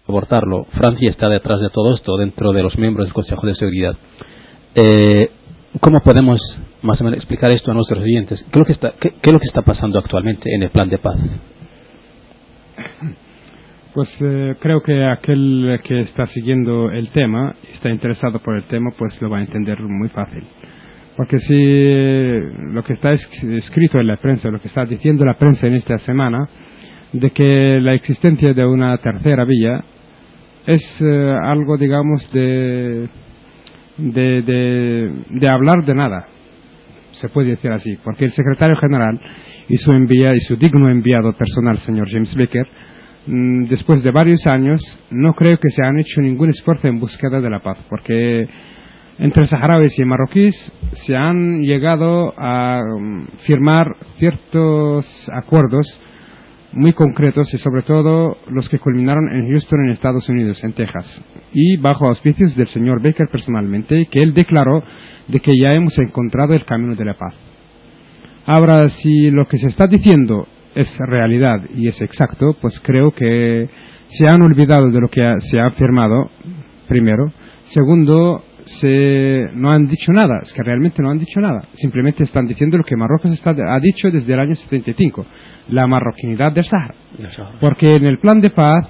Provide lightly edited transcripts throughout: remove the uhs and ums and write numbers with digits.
abortarlo. Francia está detrás de todo esto, dentro de los miembros del Consejo de Seguridad. ¿Cómo podemos más o menos explicar esto a nuestros oyentes? ¿Qué es lo que está pasando actualmente en el plan de paz? Pues creo que aquel que está siguiendo el tema, está interesado por el tema, pues lo va a entender muy fácil. Porque si lo que está escrito en la prensa, lo que está diciendo la prensa en esta semana, de que la existencia de una tercera vía es algo, digamos, de hablar de nada, se puede decir así, porque el secretario general y su digno enviado personal, señor James Baker, después de varios años, no creo que se han hecho ningún esfuerzo en búsqueda de la paz, porque entre saharauis y marroquíes se han llegado a firmar ciertos acuerdos muy concretos y sobre todo los que culminaron en Houston, en Estados Unidos, en Texas, y bajo auspicios del señor Baker personalmente, que él declaró de que ya hemos encontrado el camino de la paz. Ahora, si lo que se está diciendo es realidad y es exacto, pues creo que se han olvidado de lo que se ha firmado, primero. Segundo, no han dicho nada, es que realmente no han dicho nada. Simplemente están diciendo lo que Marruecos ha dicho desde el año 75, la marroquinidad del Sahara. Porque en el plan de paz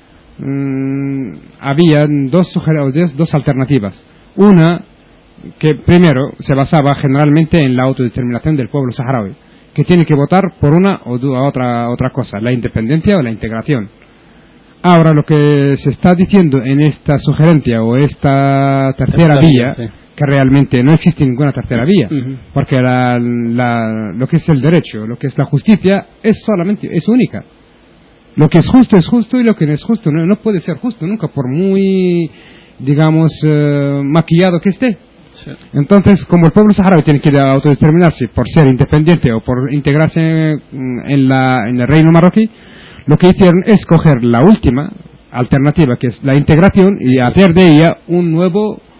había dos alternativas. Una, que primero se basaba generalmente en la autodeterminación del pueblo saharaui, que tiene que votar por una o otra cosa, la independencia o la integración. Ahora, lo que se está diciendo en esta sugerencia o esta tercera vía, sí, que realmente no existe ninguna tercera vía, porque lo que es el derecho, lo que es la justicia, es única. Lo que es justo y lo que no es justo no puede ser justo nunca, por muy, digamos, maquillado que esté. Sí. Entonces, como el pueblo saharaui tiene que autodeterminarse por ser independiente o por integrarse en el reino marroquí, lo que hicieron es coger la última alternativa, que es la integración, y hacer de ella una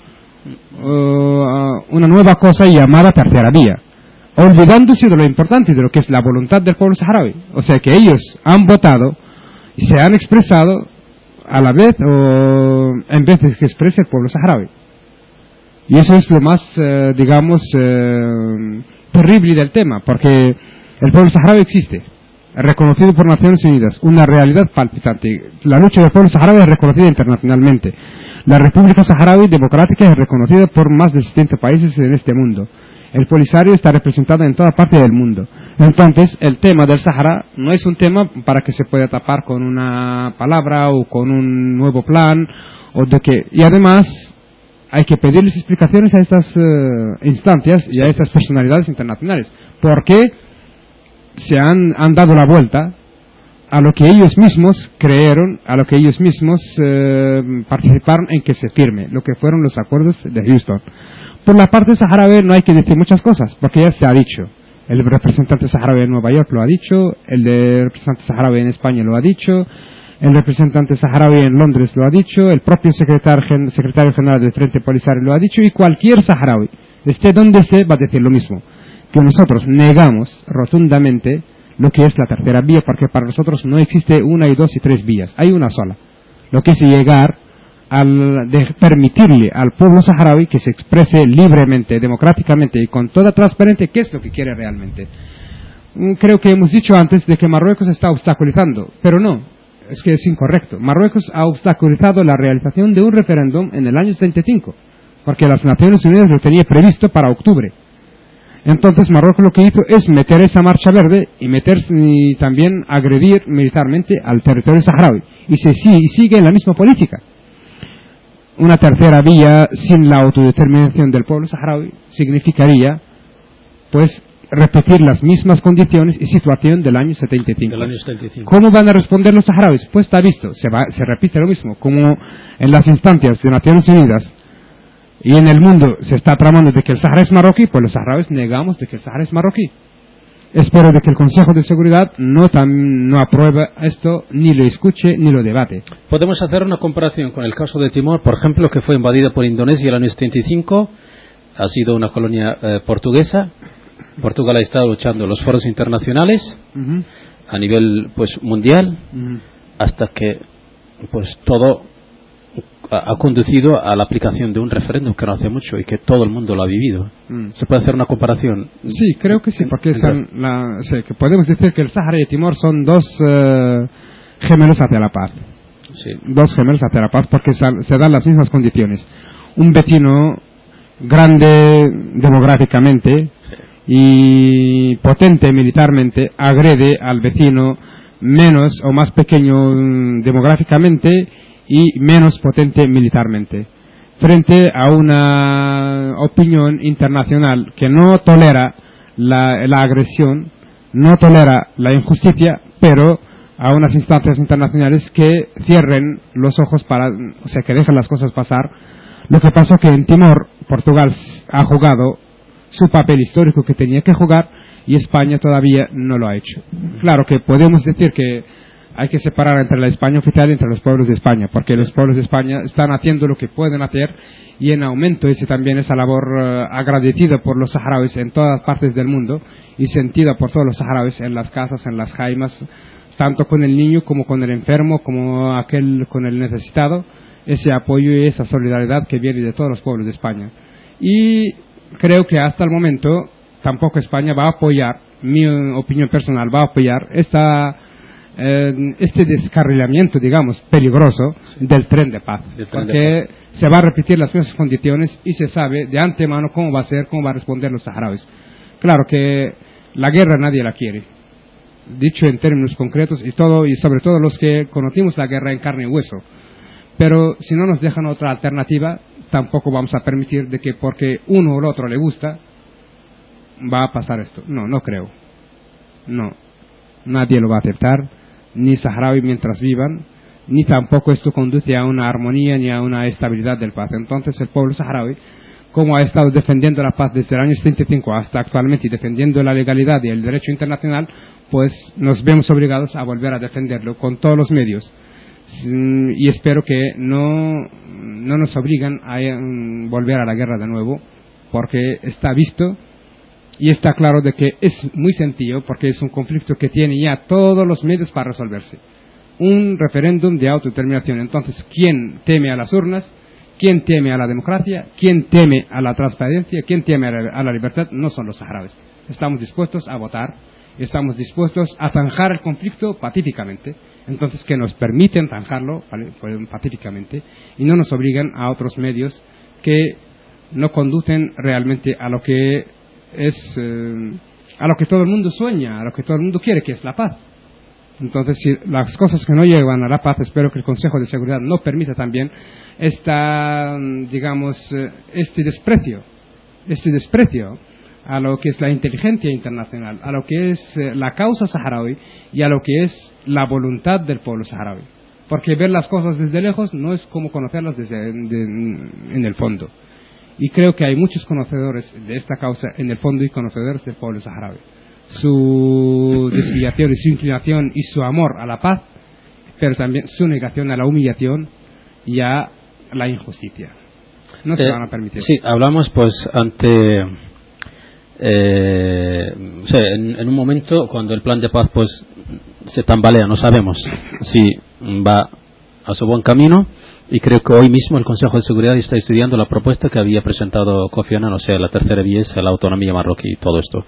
nueva cosa llamada tercera vía, olvidándose de lo importante, de lo que es la voluntad del pueblo saharaui. O sea que ellos han votado y se han expresado a la vez o en vez de que exprese el pueblo saharaui. Y eso es lo más, digamos, terrible del tema, porque el pueblo saharaui existe, reconocido por Naciones Unidas, una realidad palpitante. La lucha del pueblo saharaui es reconocida internacionalmente. La República Saharaui Democrática es reconocida por más de 70 países en este mundo. El Polisario está representado en toda parte del mundo. Entonces, el tema del Sahara no es un tema para que se pueda tapar con una palabra o con un nuevo plan, y además hay que pedirles explicaciones a estas instancias y a estas personalidades internacionales. ¿Por qué se han dado la vuelta a lo que ellos mismos creyeron, a lo que ellos mismos participaron en que se firme, lo que fueron los acuerdos de Houston? Por la parte saharaui no hay que decir muchas cosas, porque ya se ha dicho. El representante saharaui en Nueva York lo ha dicho, el representante saharaui en España lo ha dicho, el representante saharaui en Londres lo ha dicho, el propio secretario general del Frente Polisario lo ha dicho, y cualquier saharaui, esté donde esté, va a decir lo mismo, que nosotros negamos rotundamente lo que es la tercera vía, porque para nosotros no existe una y dos y tres vías, hay una sola. Lo que es llegar de permitirle al pueblo saharaui que se exprese libremente, democráticamente y con toda transparencia qué es lo que quiere realmente. Creo que hemos dicho antes de que Marruecos está obstaculizando, pero no, es que es incorrecto. Marruecos ha obstaculizado la realización de un referéndum en el año 75, porque las Naciones Unidas lo tenía previsto para octubre. Entonces Marruecos lo que hizo es meter esa marcha verde y también agredir militarmente al territorio saharaui, y sigue en la misma política. Una tercera vía sin la autodeterminación del pueblo saharaui significaría, pues, repetir las mismas condiciones y situación del año 75. ¿Cómo van a responder los saharauis? Pues está visto, se repite lo mismo, como en las instancias de Naciones Unidas y en el mundo se está tramando de que el Sahara es marroquí, pues los saharauis negamos de que el Sahara es marroquí. Espero de que el Consejo de Seguridad no apruebe esto, ni lo escuche, ni lo debate. Podemos hacer una comparación con el caso de Timor, por ejemplo, que fue invadida por Indonesia en el año 75, ha sido una colonia portuguesa. Portugal ha estado luchando en los foros internacionales a nivel, pues, mundial, hasta que pues todo ha conducido a la aplicación de un referéndum que no hace mucho y que todo el mundo lo ha vivido. ¿Se puede hacer una comparación? Sí, creo que sí, porque que podemos decir que el Sáhara y Timor son dos gemelos hacia la paz. Sí. Dos gemelos hacia la paz porque se dan las mismas condiciones. Un vecino grande demográficamente y potente militarmente agrede al vecino menos o más pequeño demográficamente y menos potente militarmente, frente a una opinión internacional que no tolera la agresión, no tolera la injusticia, pero a unas instancias internacionales que cierren los ojos o sea, que dejen las cosas pasar. Lo que pasó que en Timor, Portugal ha jugado su papel histórico que tenía que jugar y España todavía no lo ha hecho. Claro que podemos decir que hay que separar entre la España oficial y entre los pueblos de España, porque los pueblos de España están haciendo lo que pueden hacer y en aumento también esa labor agradecida por los saharauis en todas partes del mundo y sentida por todos los saharauis en las casas, en las jaimas, tanto con el niño como con el enfermo, como con el necesitado, ese apoyo y esa solidaridad que viene de todos los pueblos de España. Y creo que hasta el momento tampoco España va a apoyar, mi opinión personal, va a apoyar este descarrilamiento, digamos, peligroso del tren de paz, porque se va a repetir las mismas condiciones y se sabe de antemano cómo va a ser, cómo va a responder los saharauis. Claro que la guerra nadie la quiere, dicho en términos concretos y sobre todo los que conocimos la guerra en carne y hueso, pero si no nos dejan otra alternativa tampoco vamos a permitir de que porque uno o el otro le gusta va a pasar esto. No creo, nadie lo va a aceptar, ni saharaui mientras vivan, ni tampoco esto conduce a una armonía ni a una estabilidad del paz. Entonces el pueblo saharaui, como ha estado defendiendo la paz desde el año 75 hasta actualmente y defendiendo la legalidad y el derecho internacional, pues nos vemos obligados a volver a defenderlo con todos los medios. Y espero que no nos obligan a volver a la guerra de nuevo, porque está visto y está claro de que es muy sencillo, porque es un conflicto que tiene ya todos los medios para resolverse. Un referéndum de autodeterminación. Entonces, ¿quién teme a las urnas? ¿Quién teme a la democracia? ¿Quién teme a la transparencia? ¿Quién teme a la libertad? No son los saharauis. Estamos dispuestos a votar, estamos dispuestos a zanjar el conflicto pacíficamente. Entonces, que nos permiten zanjarlo pacíficamente y no nos obligan a otros medios que no conducen realmente a lo que a lo que todo el mundo sueña, a lo que todo el mundo quiere, que es la paz. Entonces, si las cosas que no llevan a la paz, espero que el Consejo de Seguridad no permita también este desprecio a lo que es la inteligencia internacional, a lo que es la causa saharaui y a lo que es la voluntad del pueblo saharaui. Porque ver las cosas desde lejos no es como conocerlas en el fondo. Y creo que hay muchos conocedores de esta causa en el fondo y conocedores del pueblo saharaui. Su desviación y su inclinación y su amor a la paz, pero también su negación a la humillación y a la injusticia. No se van a permitir. Sí, hablamos pues en un momento cuando el plan de paz pues se tambalea, no sabemos si va a su buen camino. Y creo que hoy mismo el Consejo de Seguridad está estudiando la propuesta que había presentado Kofi Annan, o sea, la tercera vía es la autonomía marroquí y todo esto.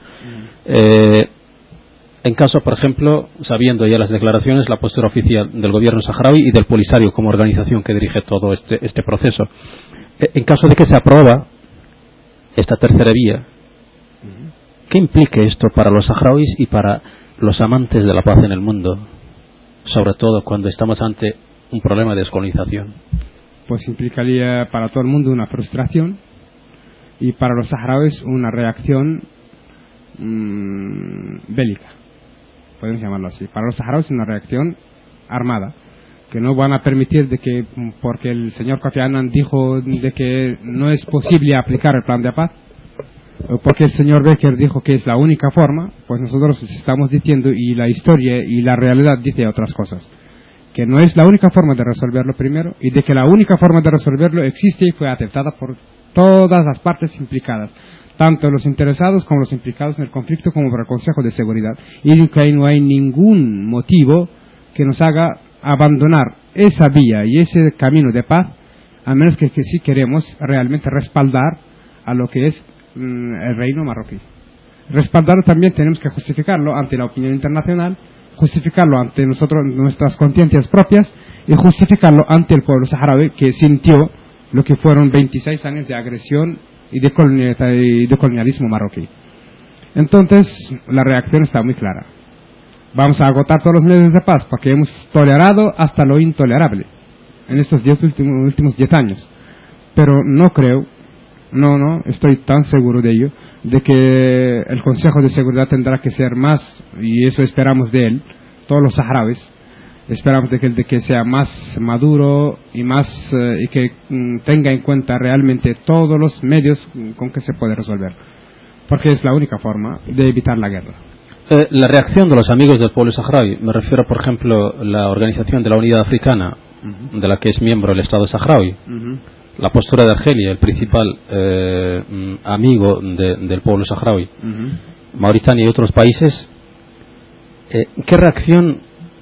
En caso, por ejemplo, sabiendo ya las declaraciones, la postura oficial del gobierno saharaui y del Polisario como organización que dirige todo este proceso, en caso de que se aprueba esta tercera vía, ¿qué implica esto para los saharauis y para los amantes de la paz en el mundo? Sobre todo cuando estamos ante un problema de descolonización. Pues implicaría para todo el mundo una frustración y para los saharauis una reacción bélica, podemos llamarlo así. Para los saharauis una reacción armada, que no van a permitir de que, porque el señor Kofi Annan dijo de que no es posible aplicar el plan de paz, o porque el señor Becker dijo que es la única forma, pues nosotros estamos diciendo, y la historia y la realidad dice otras cosas, que no es la única forma de resolverlo primero, y de que la única forma de resolverlo existe y fue aceptada por todas las partes implicadas, tanto los interesados como los implicados en el conflicto como por el Consejo de Seguridad, y que no hay ningún motivo que nos haga abandonar esa vía y ese camino de paz, a menos que sí queremos realmente respaldar a lo que es el reino marroquí. Respaldarlo también tenemos que justificarlo ante la opinión internacional, justificarlo ante nosotros, nuestras conciencias propias, y justificarlo ante el pueblo saharaui que sintió lo que fueron 26 años de agresión y de colonialismo marroquí. Entonces, la reacción está muy clara. Vamos a agotar todos los medios de paz porque hemos tolerado hasta lo intolerable en estos últimos 10 años. Pero no creo, no estoy tan seguro de ello, de que el Consejo de Seguridad tendrá que ser más, y eso esperamos de él, todos los saharauis, esperamos de que sea más maduro y más y que tenga en cuenta realmente todos los medios con que se puede resolver, porque es la única forma de evitar la guerra. La reacción de los amigos del pueblo saharaui, me refiero por ejemplo la Organización de la Unidad Africana, de la que es miembro el Estado saharaui, la postura de Argelia, el principal amigo del pueblo saharaui, Mauritania y otros países, ¿qué reacción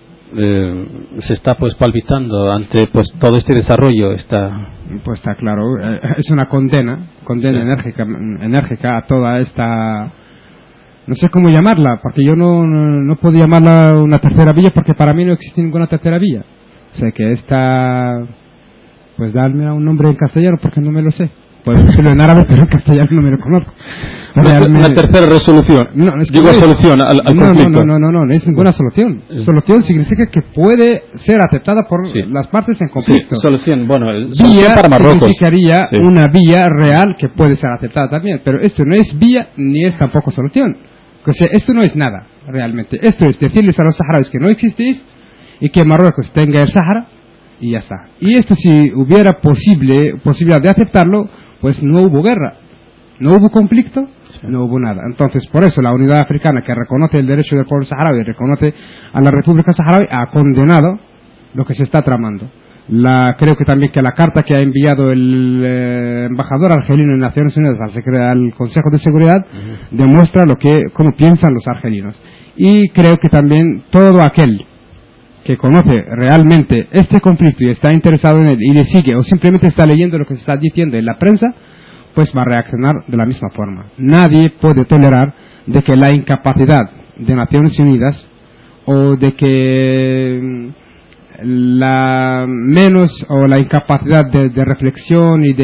se está pues palpitando ante pues todo este desarrollo? Pues está claro, es una condena sí, enérgica a toda esta, no sé cómo llamarla, porque yo no puedo llamarla una tercera vía porque para mí no existe ninguna tercera vía. O sea que esta, pues darme un nombre en castellano porque no me lo sé. Puedo decirlo en árabe, pero en castellano no me lo conozco. Una tercera resolución. No, es que solución al conflicto. No es ninguna solución. Solución significa que puede ser aceptada por las partes en conflicto. Sí, solución, bueno, vía para Marruecos significaría una vía real que puede ser aceptada también, pero esto no es vía ni es tampoco solución. O sea, esto no es nada, realmente. Esto es decirles a los saharauis que no existís y que Marruecos tenga el Sahara y ya está. Y esto, si hubiera posibilidad de aceptarlo, pues no hubo guerra, no hubo conflicto, no hubo nada. Entonces, por eso la Unidad Africana, que reconoce el derecho del pueblo saharaui, reconoce a la República Saharaui, ha condenado lo que se está tramando. Creo que también que la carta que ha enviado el embajador argelino en Naciones Unidas al Consejo de Seguridad demuestra cómo piensan los argelinos. Y creo que también todo aquel que conoce realmente este conflicto y está interesado en él y le sigue o simplemente está leyendo lo que se está diciendo en la prensa, pues va a reaccionar de la misma forma. Nadie puede tolerar de que la incapacidad de Naciones Unidas o de que la incapacidad de reflexión y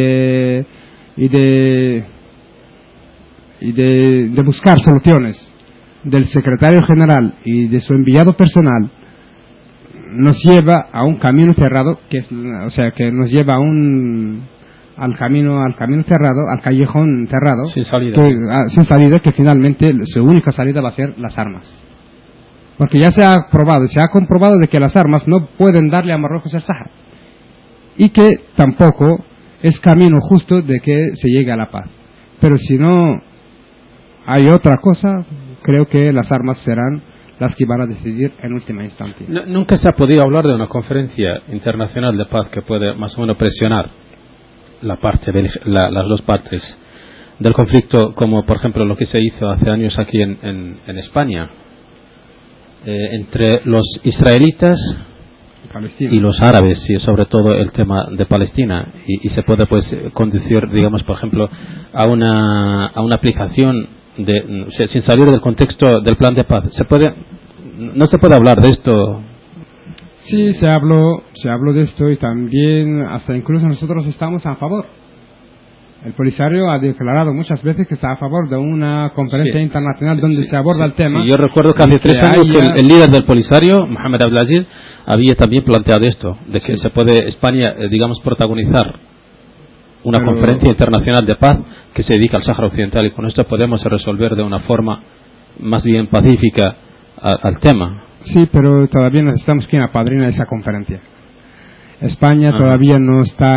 de buscar soluciones del secretario general y de su enviado personal nos lleva a un camino cerrado, que nos lleva al camino cerrado, al callejón cerrado, sin salida, que finalmente su única salida va a ser las armas. Porque ya se ha comprobado de que las armas no pueden darle a Marruecos el Sáhara y que tampoco es camino justo de que se llegue a la paz. Pero si no hay otra cosa, creo que las armas serán las que van a decidir en última instancia. Nunca se ha podido hablar de una conferencia internacional de paz que puede más o menos presionar las dos partes del conflicto, como por ejemplo lo que se hizo hace años aquí en España, entre los israelitas y los árabes, y sobre todo el tema de Palestina, y se puede pues conducir, digamos, por ejemplo, a una aplicación sin salir del contexto del plan de paz. No se puede hablar de esto. Sí, se habló de esto, y también hasta incluso nosotros estamos a favor. El Polisario ha declarado muchas veces que está a favor de una conferencia internacional donde se aborda el tema. Sí, yo recuerdo que hace 3 años que el líder del Polisario, Mohamed Abdelaziz, había también planteado esto, de que se puede España, digamos, protagonizar una conferencia internacional de paz que se dedica al Sáhara Occidental, y con esto podemos resolver de una forma más bien pacífica al tema. Sí, pero todavía necesitamos quien apadrina esa conferencia. España todavía no está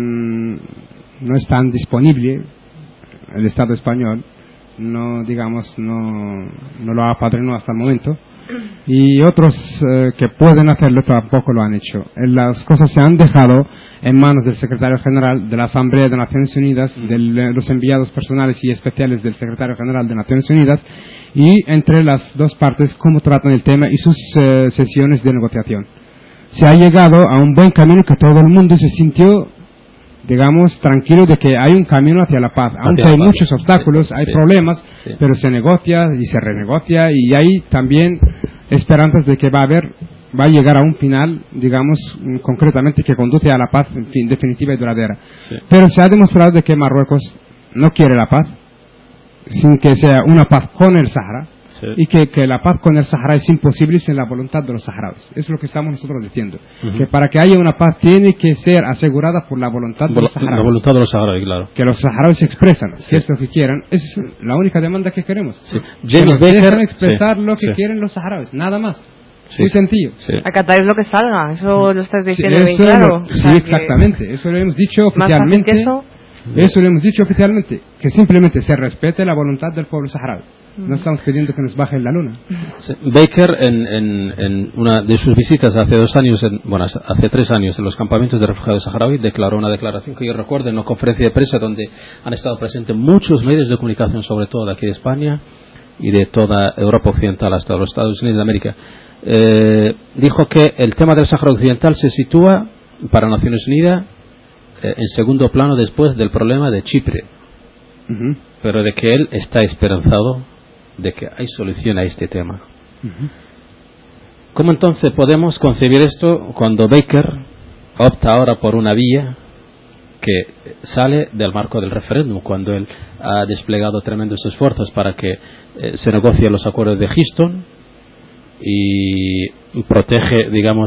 tan disponible, el Estado español no lo apadrinó hasta el momento, y otros que pueden hacerlo tampoco lo han hecho. Las cosas se han dejado en manos del secretario general de la Asamblea de Naciones Unidas, de los enviados personales y especiales del secretario general de Naciones Unidas, y entre las dos partes cómo tratan el tema y sus sesiones de negociación. se ha llegado a un buen camino que todo el mundo se sintió, digamos, tranquilo de que hay un camino hacia la paz. Aunque hay muchos obstáculos, hay problemas, pero se negocia y se renegocia y hay también esperanzas de que va a llegar a un final, digamos, concretamente que conduce a la paz, en fin, definitiva y duradera. Sí. Pero se ha demostrado de que Marruecos no quiere la paz, sin que sea una paz con el Sahara, y que la paz con el Sahara es imposible sin la voluntad de los saharauis. Eso es lo que estamos nosotros diciendo. Que para que haya una paz tiene que ser asegurada por la voluntad de los saharauis. La voluntad de los saharauis, claro. Que los saharauis se expresan, que es lo que quieran. Es la única demanda que queremos. Sí. Que nos dejen expresar lo que quieren los saharauis, nada más. Muy sencillo. Acatar es lo que salga, eso lo estás diciendo bien claro. Sí, exactamente. Eso lo hemos dicho oficialmente. Eso lo hemos dicho oficialmente. Que simplemente se respete la voluntad del pueblo saharaui. No estamos pidiendo que nos bajen la luna. Baker, en una de sus visitas hace 2 años, hace 3 años, en los campamentos de refugiados saharauis, declaró una declaración que yo recuerdo en una conferencia de prensa donde han estado presentes muchos medios de comunicación, sobre todo de aquí de España y de toda Europa Occidental hasta los Estados Unidos de América. Dijo que el tema del Sáhara Occidental se sitúa para Naciones Unidas en segundo plano después del problema de Chipre, pero de que él está esperanzado de que hay solución a este tema. ¿Cómo entonces podemos concebir esto cuando Baker opta ahora por una vía que sale del marco del referéndum, cuando él ha desplegado tremendos esfuerzos para que se negocien los acuerdos de Houston y protege, digamos,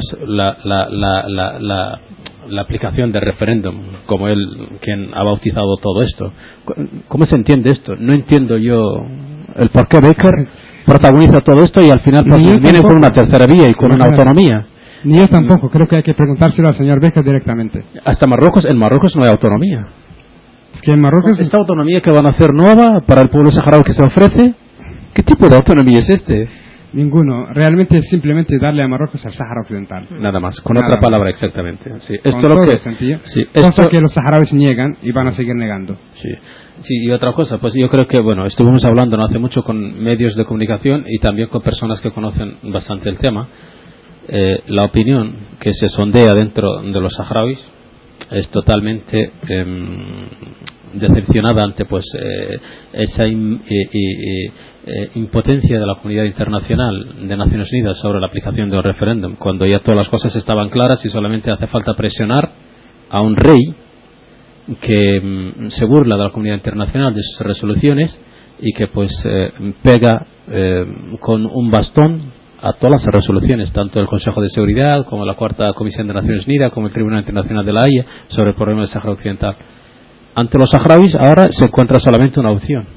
la aplicación del referéndum, como él quien ha bautizado todo esto? ¿Cómo se entiende esto? No entiendo yo el por qué Baker protagoniza todo esto y al final viene con una tercera vía y con una autonomía. Ni yo tampoco, creo que hay que preguntárselo al señor Baker directamente. Hasta Marruecos, en Marruecos no hay autonomía. Es que en Marruecos... ¿Esta autonomía que van a hacer nueva para el pueblo saharaui que se ofrece? ¿Qué tipo de autonomía es este? Ninguno. Realmente es simplemente darle a Marruecos el Sáhara Occidental. Nada más, con otra palabra exactamente. Sí, esto con lo todo que sencillo. Sí, cosa que los saharauis niegan y van a seguir negando. Sí, y otra cosa, pues yo creo que, estuvimos hablando no hace mucho con medios de comunicación y también con personas que conocen bastante el tema. La opinión que se sondea dentro de los saharauis es totalmente decepcionada ante esa impotencia de la comunidad internacional de Naciones Unidas sobre la aplicación de un referéndum, cuando ya todas las cosas estaban claras y solamente hace falta presionar a un rey que se burla de la comunidad internacional, de sus resoluciones, y que pega con un bastón a todas las resoluciones, tanto del Consejo de Seguridad como la Cuarta Comisión de Naciones Unidas como el Tribunal Internacional de la Haya sobre el problema del Sáhara Occidental. Ante los saharauis ahora se encuentra solamente una opción: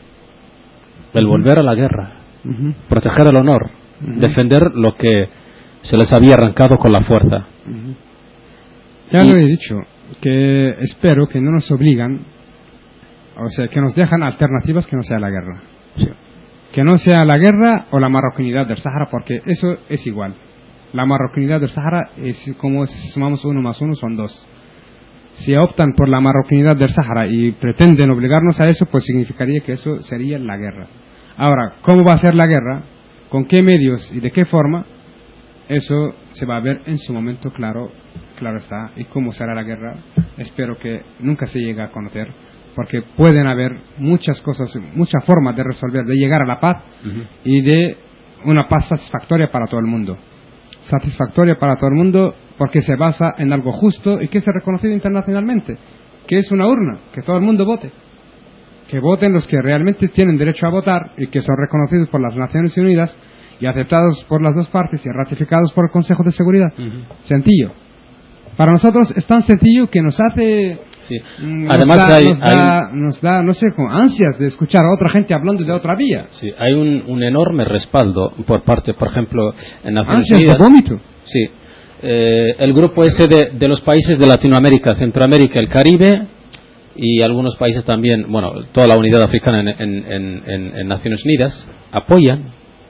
el volver a la guerra, proteger el honor, defender lo que se les había arrancado con la fuerza. Ya lo he dicho, que espero que no nos obligan, o sea, que nos dejan alternativas que no sea la guerra. Que no sea la guerra o la marroquinidad del Sáhara, porque eso es igual. La marroquinidad del Sáhara es como si sumamos 1 más 1 son 2. Si optan por la marroquinidad del Sáhara y pretenden obligarnos a eso, pues significaría que eso sería la guerra. Ahora, ¿cómo va a ser la guerra? ¿Con qué medios y de qué forma? Eso se va a ver en su momento, claro está. ¿Y cómo será la guerra? Espero que nunca se llegue a conocer, porque pueden haber muchas cosas, muchas formas de resolver, de llegar a la paz y de una paz satisfactoria para todo el mundo. Satisfactoria para todo el mundo porque se basa en algo justo y que es reconocido internacionalmente, que es una urna, que todo el mundo vote. Que voten los que realmente tienen derecho a votar y que son reconocidos por las Naciones Unidas y aceptados por las dos partes y ratificados por el Consejo de Seguridad. Sencillo. Para nosotros es tan sencillo que nos hace... Además nos da, no sé, con ansias de escuchar a otra gente hablando de otra vía. Sí, hay un enorme respaldo por parte, por ejemplo, en Naciones Unidas. Ansias de vómito. Sí. El grupo ese de los países de Latinoamérica, Centroamérica, el Caribe y algunos países también, toda la unidad africana en Naciones Unidas apoyan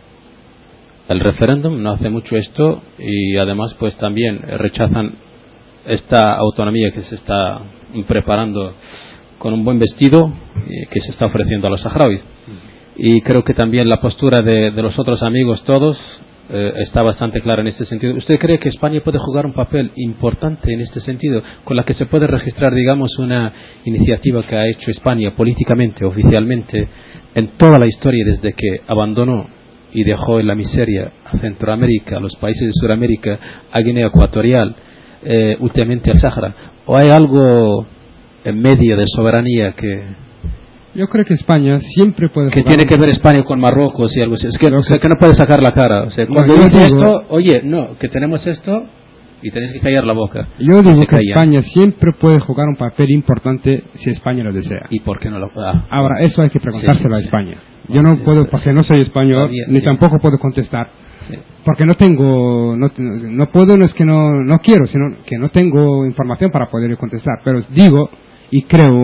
el referéndum. No hace mucho esto y además pues también rechazan esta autonomía que se está preparando con un buen vestido que se está ofreciendo a los saharauis. Y creo que también la postura de los otros amigos todos está bastante clara en este sentido. ¿Usted cree que España puede jugar un papel importante en este sentido, con la que se puede registrar, digamos, una iniciativa que ha hecho España políticamente, oficialmente, en toda la historia desde que abandonó y dejó en la miseria a Centroamérica, a los países de Sudamérica, a Guinea Ecuatorial, últimamente al Sáhara? ¿O hay algo en medio de soberanía que Yo creo que España siempre puede que jugar tiene que ver España con Marruecos y algo así? Es que, o sea, que no puede sacar la cara. O sea, cuando dice esto, oye, no, que tenemos esto y tenéis que callar la boca. Yo digo que España siempre puede jugar un papel importante si España lo desea. ¿Y por qué no lo Ahora, eso hay que preguntárselo a España. Yo no sí, puedo, porque no soy español, ni tampoco puedo contestar. Porque no tengo, no puedo, no es que no quiero, sino que no tengo información para poder contestar. Pero digo, y creo,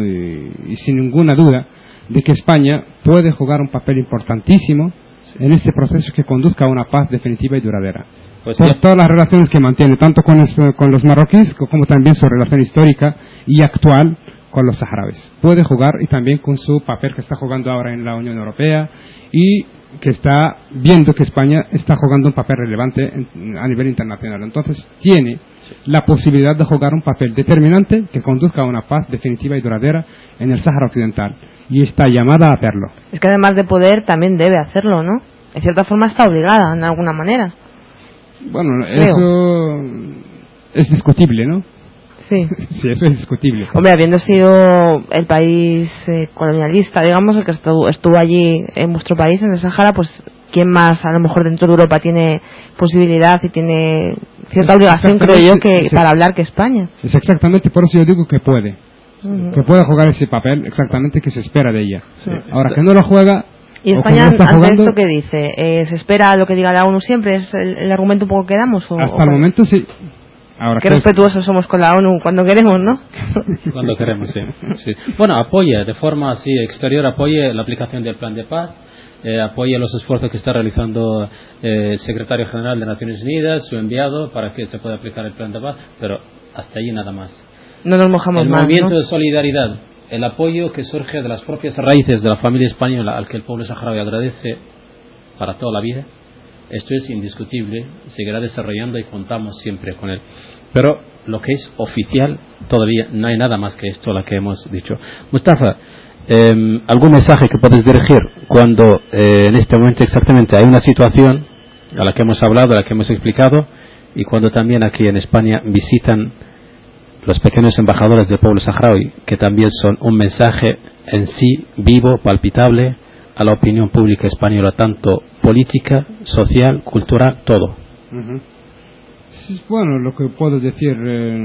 y sin ninguna duda, de que España puede jugar un papel importantísimo en este proceso que conduzca a una paz definitiva y duradera. Pues por todas las relaciones que mantiene, tanto con los marroquíes, como también su relación histórica y actual con los saharauis. Puede jugar, y también con su papel que está jugando ahora en la Unión Europea, y que está viendo que España está jugando un papel relevante a nivel internacional. Entonces tiene la posibilidad de jugar un papel determinante que conduzca a una paz definitiva y duradera en el Sáhara Occidental, y está llamada a hacerlo. Es que además de poder también debe hacerlo, ¿no? En cierta forma está obligada, en alguna manera. Bueno, eso es discutible, ¿no? Sí. Sí, eso es discutible. Hombre, habiendo sido el país colonialista, digamos, el que estuvo allí en vuestro país, en el Sáhara, pues ¿quién más a lo mejor dentro de Europa tiene posibilidad y tiene cierta obligación, creo yo, que para hablar que España? Es exactamente por eso yo digo que puede. Que puede jugar ese papel exactamente que se espera de ella. Sí. Ahora, que no lo juega... ¿Y España ante esto qué dice? ¿Se espera lo que diga la ONU siempre? ¿Es el argumento un poco que damos? Hasta el momento sí. Ahora, qué respetuosos somos con la ONU cuando queremos, ¿no? Cuando queremos, sí. Bueno, apoya de forma así exterior, apoya la aplicación del plan de paz, apoya los esfuerzos que está realizando el secretario general de Naciones Unidas, su enviado, para que se pueda aplicar el plan de paz, pero hasta allí nada más. No nos mojamos más, el movimiento, ¿no? de solidaridad, el apoyo que surge de las propias raíces de la familia española, al que el pueblo saharaui agradece para toda la vida, esto es indiscutible, seguirá desarrollando y contamos siempre con él. Pero lo que es oficial, todavía no hay nada más que esto, lo que hemos dicho. Mustafa, ¿algún mensaje que puedes dirigir cuando en este momento exactamente hay una situación a la que hemos hablado, a la que hemos explicado, y cuando también aquí en España visitan los pequeños embajadores del pueblo saharaui, que también son un mensaje en sí vivo, palpitable, a la opinión pública española, tanto política, social, cultural, todo? Bueno, lo que puedo decir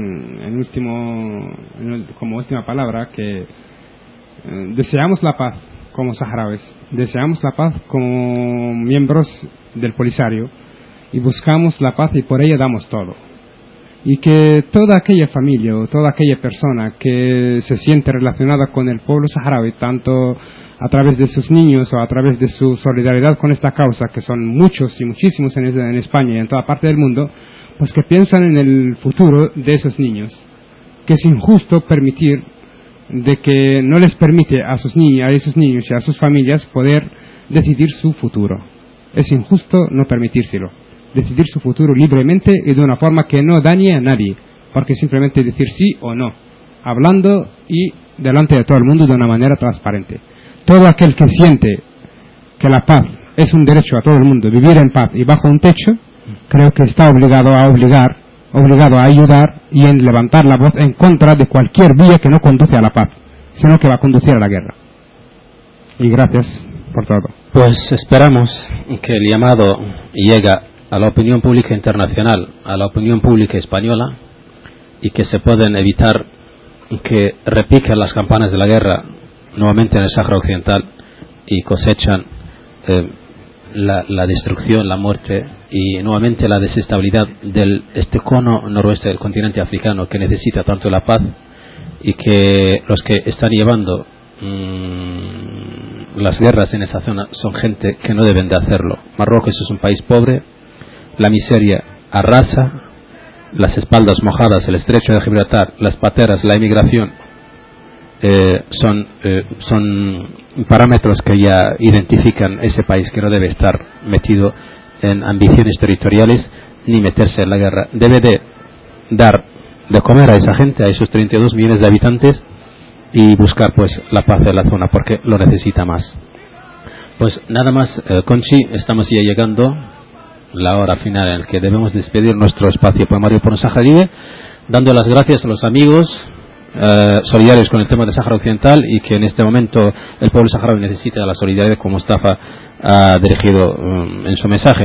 como última palabra, que deseamos la paz como saharauis, deseamos la paz como miembros del Polisario, y buscamos la paz y por ella damos todo. Y que toda aquella familia o toda aquella persona que se siente relacionada con el pueblo saharaui, tanto a través de sus niños o a través de su solidaridad con esta causa, que son muchos y muchísimos en España y en toda parte del mundo, pues que piensan en el futuro de esos niños, que es injusto permitir de que no les permite a esos niños y a sus familias poder decidir su futuro. Es injusto no permitírselo, decidir su futuro libremente y de una forma que no dañe a nadie, porque simplemente decir sí o no, hablando y delante de todo el mundo de una manera transparente. Todo aquel que siente que la paz es un derecho a todo el mundo, vivir en paz y bajo un techo, creo que está obligado a ayudar y en levantar la voz en contra de cualquier vía que no conduce a la paz, sino que va a conducir a la guerra. Y gracias por todo. Pues esperamos que el llamado llegue a la opinión pública internacional, a la opinión pública española, y que se puedan evitar que repiquen las campanas de la guerra nuevamente en el Sáhara Occidental y cosechan la destrucción, la muerte y nuevamente la desestabilidad de este cono noroeste del continente africano, que necesita tanto la paz, y que los que están llevando las guerras en esa zona son gente que no deben de hacerlo. Marruecos es un país pobre, la miseria arrasa, las espaldas mojadas, el estrecho de Gibraltar, las pateras, la emigración, son parámetros que ya identifican ese país que no debe estar metido en ambiciones territoriales ni meterse en la guerra. Debe de dar de comer a esa gente, a esos 32 millones de habitantes, y buscar pues la paz de la zona, porque lo necesita más. Pues nada más, Conchi, estamos ya llegando la hora final en la que debemos despedir nuestro espacio poemario por Sáhara Libre, dando las gracias a los amigos solidarios con el tema de Sáhara Occidental, y que en este momento el pueblo saharaui necesita la solidaridad, como Mustafa ha dirigido en su mensaje.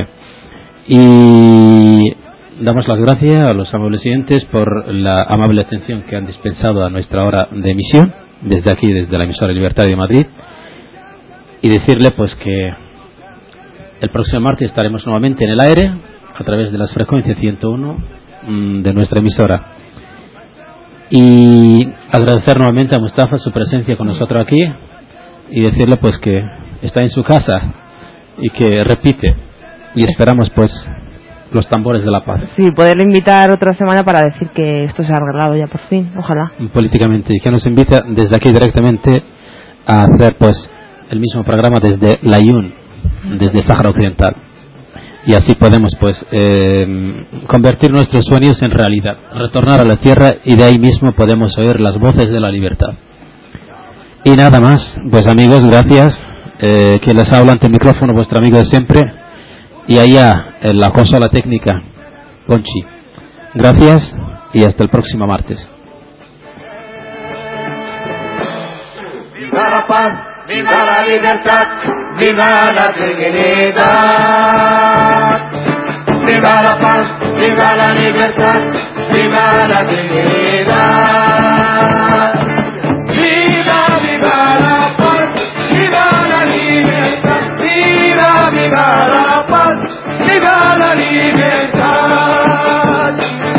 Y damos las gracias a los amables oyentes por la amable atención que han dispensado a nuestra hora de emisión desde aquí, desde la emisora Libertad de Madrid, y decirle pues que el próximo martes estaremos nuevamente en el aire a través de las frecuencias 101 de nuestra emisora. Y agradecer nuevamente a Mustafa su presencia con nosotros aquí, y decirle pues que está en su casa y que repite, y esperamos pues los tambores de la paz. Sí, poderle invitar otra semana para decir que esto se ha arreglado ya por fin, ojalá. Políticamente, y que nos invita desde aquí directamente a hacer pues el mismo programa desde la IUN, desde Sáhara Occidental, y así podemos pues convertir nuestros sueños en realidad, retornar a la tierra, y de ahí mismo podemos oír las voces de la libertad. Y nada más, pues amigos, gracias. Que les habla ante el micrófono vuestro amigo de siempre, y allá en la consola técnica Conchi. Gracias y hasta el próximo martes. Viva la paz, viva la libertad, viva la dignidad. Viva la paz, viva la libertad, viva la dignidad. Viva, viva la paz, viva la libertad, viva, viva la paz, viva la libertad.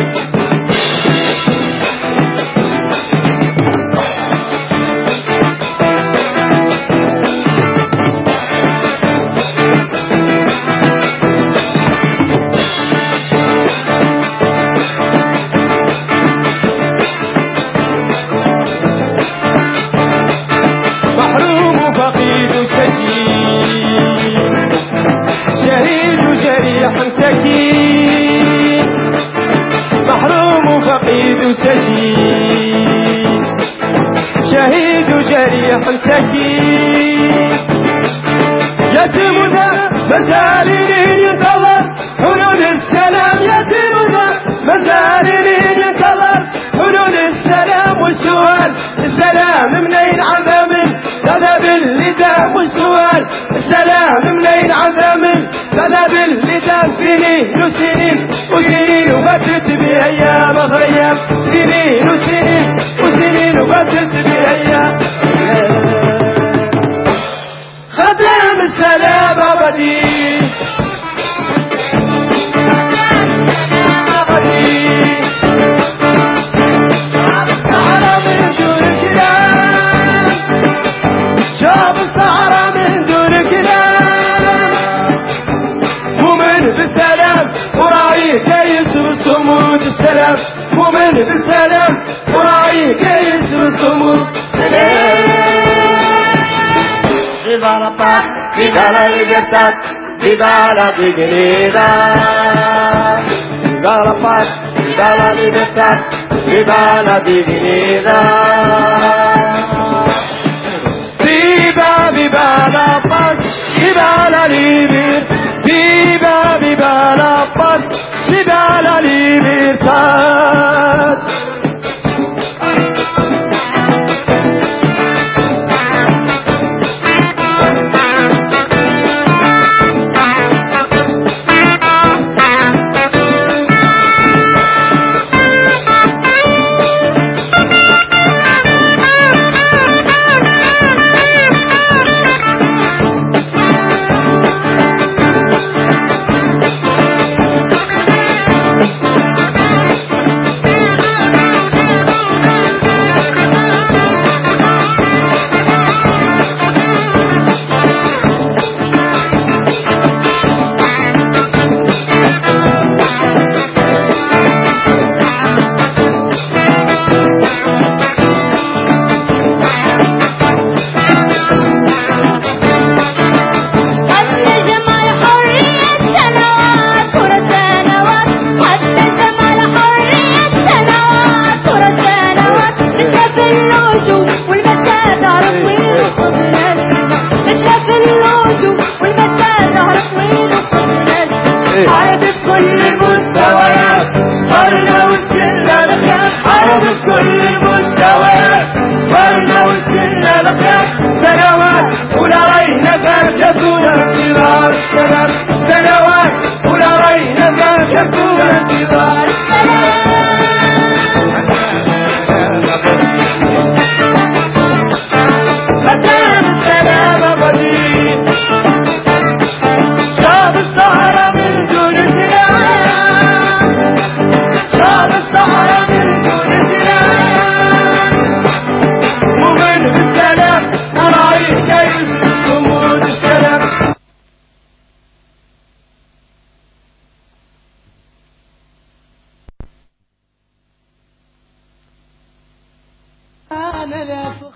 محروم فقيد سجين شهيد جريح سكين يتيمنا مزارين ينتظر حلول السلام يتيمنا مزارين ينتظر حلول السلام والسؤال السلام منين عذاب طلب اللدام والسؤال السلام منين عذاب طلب اللدام سنين وسنين وسنين وبدت بأيام غيام سنين وسنين وسنين وبدت بأيام خدم السلام أبدي أبدي الصحراء من دون كلام شاب الصحراء من دون كلام مؤمن بالسلام وراعي جايز بالصمود السلام مؤمن بالسلام وراعي جايز بالصمود Viva la paz, viva la libertad, viva la dignidad. Viva la paz, viva la libertad, viva la dignidad. Viva, viva la paz, viva la libertad. Viva, viva la paz, viva la libertad. حارب كل المستويات صرنا وصلنا لخير حارب كل المستويات صرنا وصلنا لخير سنوات ولا رينا فاتتنا انتظار السلام سنوات ولا رينا فاتتنا انتظار السلام مكان السلام قديم شاب السهرة من دون سلام شاب السهرة من دون سلام ومن بالسلام أرايك يسلم صمود السلام أنا لا